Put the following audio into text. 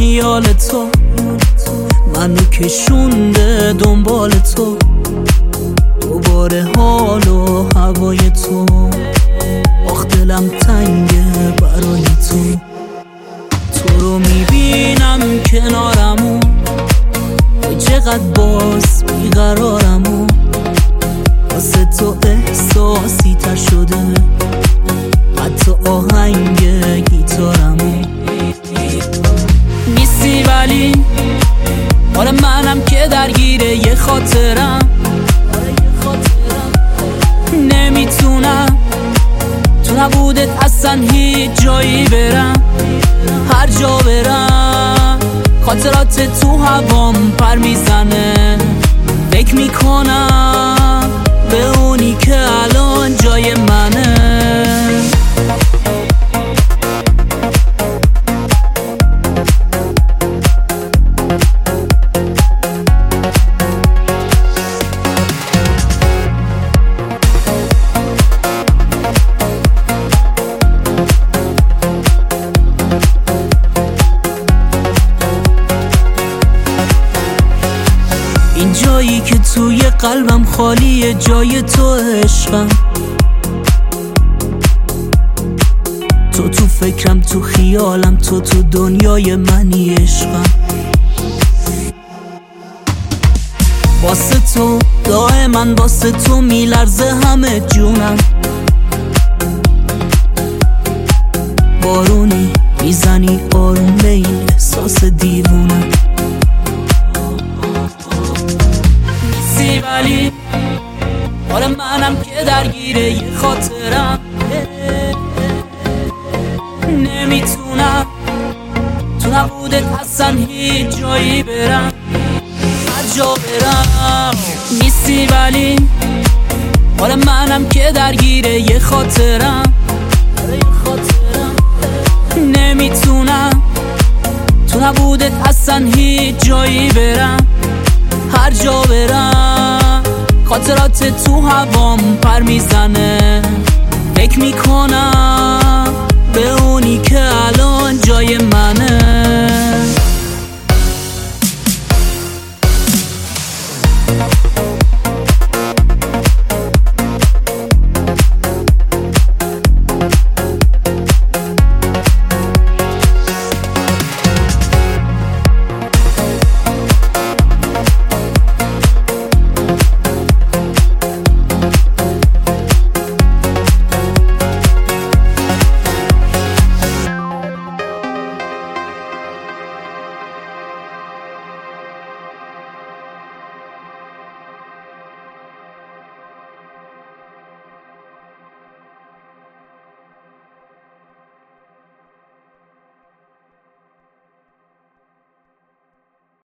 خیال تو منو کشونده دنبال تو، دوباره حال و هوای تو، آخ دلم تنگه برای تو. تو رو میبینم کنارمو، چقدر باز بیقرارمو، واسه تو احساسی تر شده حتی آهنگ گیتارمو. نیستی ولی حالا منم که درگیره یه خاطرم، نمیتونم تو نبودت اصلا هیچ جایی برم، هر جا برم خاطرات تو هوام پر میزنه، فکر میکنم به اونی که الان جای منه. این جایی که توی قلبم خالیه، جای تو عشقم، تو فکرم، تو خیالم، تو دنیای منی عشقم. واسه تو دائما واسه تو میلرزه همه جونم، بارونی میزنی آروم به این احساس دیوونم. ولی حالا منم که درگیره یه خاطرم، نمیتونم تو نبودت اصلا هیچ جایی برم، هر جا برم. نیستی ولی حالا منم که درگیره یه خاطرم، نمیتونم تو نبودت اصلا هیچ جایی برم، هر جا برم خاطرات تو هوام پر میزنه، فکر میکنم